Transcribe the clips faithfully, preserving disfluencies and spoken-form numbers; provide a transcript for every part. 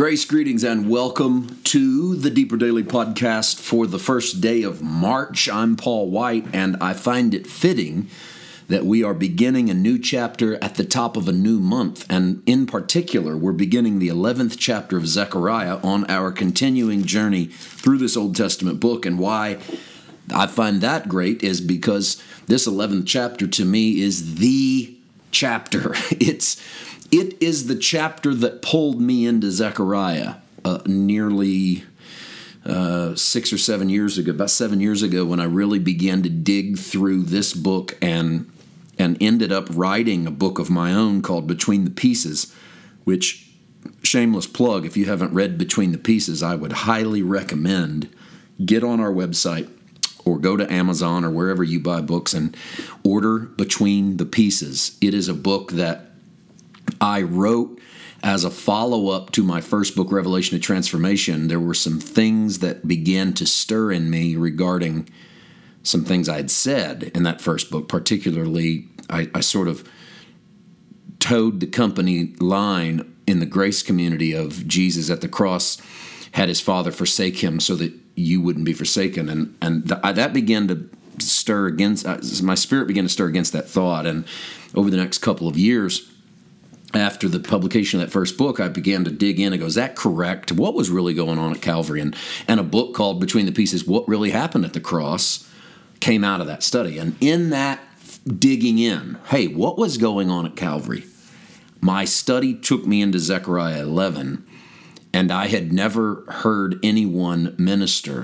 Grace, greetings, and welcome to the Deeper Daily Podcast for the first day of March. I'm Paul White, and I find it fitting that we are beginning a new chapter at the top of a new month. And in particular, we're beginning the eleventh chapter of Zechariah on our continuing journey through this Old Testament book. And why I find that great is because this eleventh chapter to me is the chapter. It's It is the chapter that pulled me into Zechariah uh, nearly uh, six or seven years ago, about seven years ago, when I really began to dig through this book and and ended up writing a book of my own called Between the Pieces, which, shameless plug, if you haven't read Between the Pieces, I would highly recommend get on our website or go to Amazon or wherever you buy books and order Between the Pieces. It is a book that I wrote as a follow-up to my first book, Revelation of Transformation. There were some things that began to stir in me regarding some things I had said in that first book. Particularly, I, I sort of towed the company line in the grace community of Jesus at the cross had his Father forsake him so that you wouldn't be forsaken. And, and th- that began to stir against, uh, my spirit began to stir against that thought. And over the next couple of years, after the publication of that first book, I began to dig in and go, is that correct? What was really going on at Calvary? And, and a book called Between the Pieces, What Really Happened at the Cross, came out of that study. And in that digging in, hey, what was going on at Calvary? My study took me into Zechariah eleven, and I had never heard anyone minister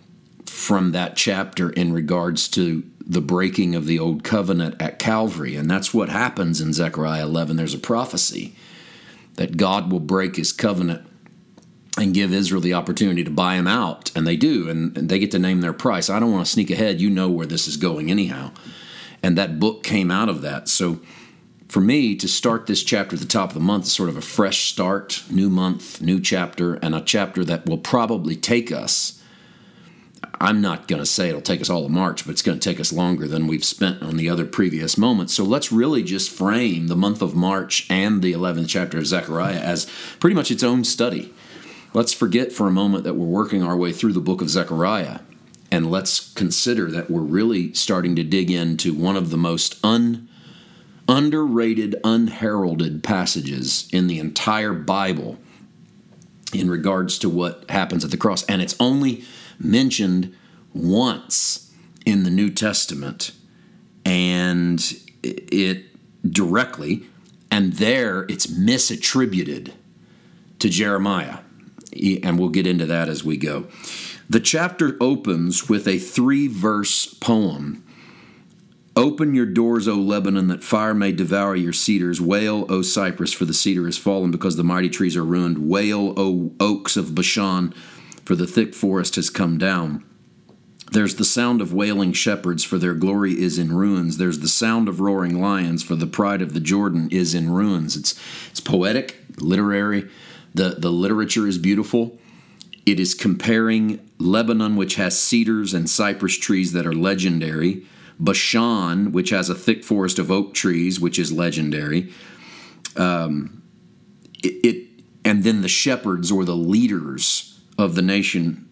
from that chapter in regards to the breaking of the old covenant at Calvary. And that's what happens in Zechariah eleven. There's a prophecy that God will break his covenant and give Israel the opportunity to buy him out. And they do, and, and they get to name their price. I don't want to sneak ahead. You know where this is going anyhow. And that book came out of that. So for me, to start this chapter at the top of the month is sort of a fresh start, new month, new chapter, and a chapter that will probably take us, I'm not going to say it'll take us all of March, but it's going to take us longer than we've spent on the other previous moments. So let's really just frame the month of March and the eleventh chapter of Zechariah as pretty much its own study. Let's forget for a moment that we're working our way through the book of Zechariah, and let's consider that we're really starting to dig into one of the most un, underrated, unheralded passages in the entire Bible in regards to what happens at the cross. And it's only mentioned once in the New Testament, and it directly, and there it's misattributed to Jeremiah, and we'll get into that as we go. The chapter opens with a three-verse poem. Open your doors, O Lebanon, that fire may devour your cedars. Wail, O Cypress, for the cedar is fallen, because the mighty trees are ruined. Wail, O oaks of Bashan, for the thick forest has come down. There's the sound of wailing shepherds, for their glory is in ruins. There's the sound of roaring lions, for the pride of the Jordan is in ruins. It's it's poetic, literary. The, the literature is beautiful. It is comparing Lebanon, which has cedars and cypress trees that are legendary, Bashan, which has a thick forest of oak trees, which is legendary. Um, it, it and then the shepherds, or the leaders of the nation,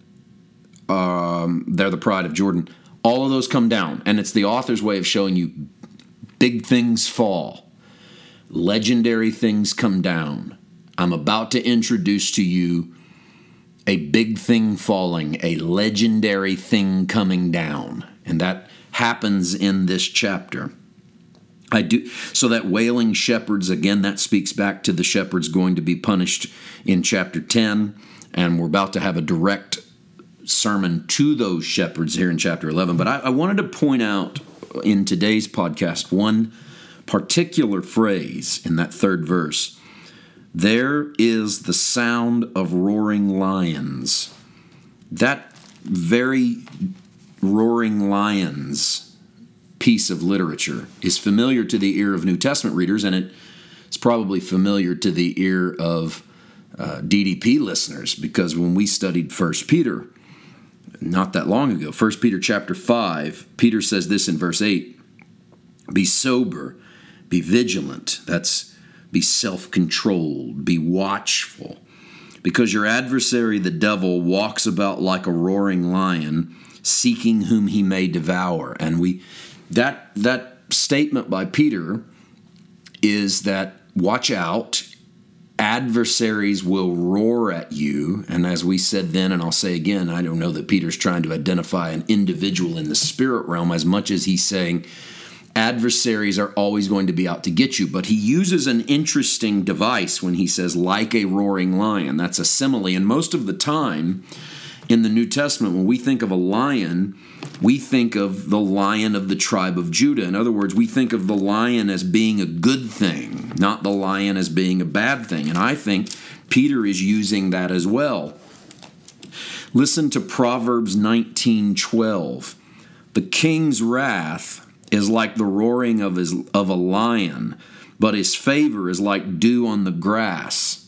um, they're the pride of Jordan. All of those come down, and it's the author's way of showing you big things fall. Legendary things come down. I'm about to introduce to you a big thing falling, a legendary thing coming down, and that happens in this chapter. I do so that wailing shepherds, again, that speaks back to the shepherds going to be punished in chapter ten. And we're about to have a direct sermon to those shepherds here in chapter eleven. But I, I wanted to point out in today's podcast one particular phrase in that third verse. There is the sound of roaring lions. That very roaring lions piece of literature is familiar to the ear of New Testament readers, and it's probably familiar to the ear of Uh, D D P listeners, because when we studied First Peter not that long ago, First Peter chapter five, Peter says this in verse eight, be sober, be vigilant, that's be self-controlled, be watchful. because your adversary, the devil, walks about like a roaring lion, seeking whom he may devour. And we that that statement by Peter is that watch out, adversaries will roar at you. And as we said then, and I'll say again, I don't know that Peter's trying to identify an individual in the spirit realm as much as he's saying adversaries are always going to be out to get you. But he uses an interesting device when he says like a roaring lion. That's a simile. And most of the time in the New Testament, when we think of a lion, we think of the lion of the tribe of Judah. In other words, we think of the lion as being a good thing, not the lion as being a bad thing. And I think Peter is using that as well. Listen to Proverbs nineteen twelve. The king's wrath is like the roaring of his of a lion, but his favor is like dew on the grass.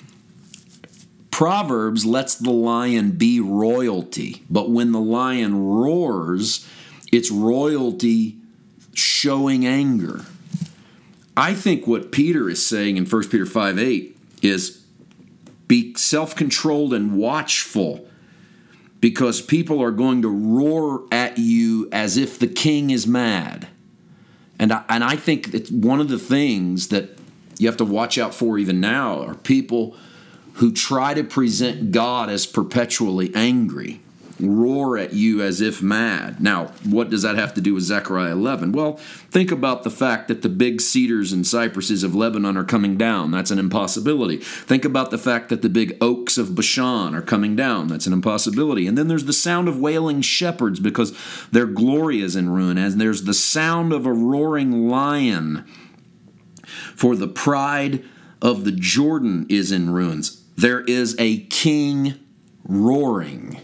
Proverbs lets the lion be royalty, but when the lion roars, it's royalty showing anger. I think what Peter is saying in First Peter five eight is be self-controlled and watchful, because people are going to roar at you as if the king is mad. And I, and I think it's one of the things that you have to watch out for even now are people who try to present God as perpetually angry, roar at you as if mad. Now, what does that have to do with Zechariah eleven? Well, think about the fact that the big cedars and cypresses of Lebanon are coming down. That's an impossibility. Think about the fact that the big oaks of Bashan are coming down. That's an impossibility. And then there's the sound of wailing shepherds because their glory is in ruin. And there's the sound of a roaring lion, for the pride of the Jordan is in ruins. There is a king roaring.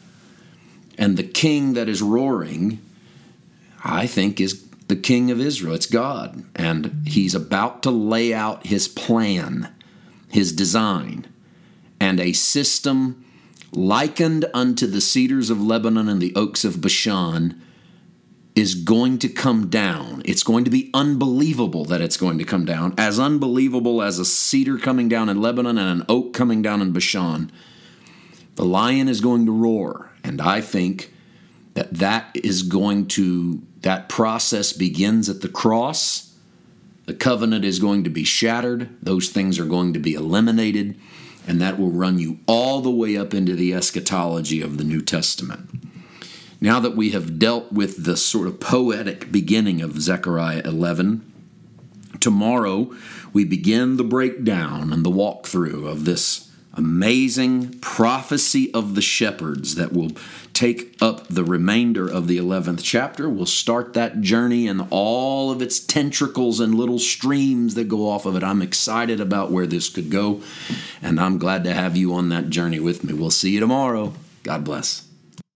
And the king that is roaring, I think, is the king of Israel. It's God. And he's about to lay out his plan, his design, and a system likened unto the cedars of Lebanon and the oaks of Bashan is going to come down. It's going to be unbelievable that it's going to come down, as unbelievable as a cedar coming down in Lebanon and an oak coming down in Bashan. The lion is going to roar, and I think that that is going to, that process begins at the cross. The covenant is going to be shattered. Those things are going to be eliminated, and that will run you all the way up into the eschatology of the New Testament. Now that we have dealt with the sort of poetic beginning of Zechariah eleven, tomorrow we begin the breakdown and the walkthrough of this amazing prophecy of the shepherds that will take up the remainder of the eleventh chapter. We'll start that journey and all of its tentacles and little streams that go off of it. I'm excited about where this could go, and I'm glad to have you on that journey with me. We'll see you tomorrow. God bless.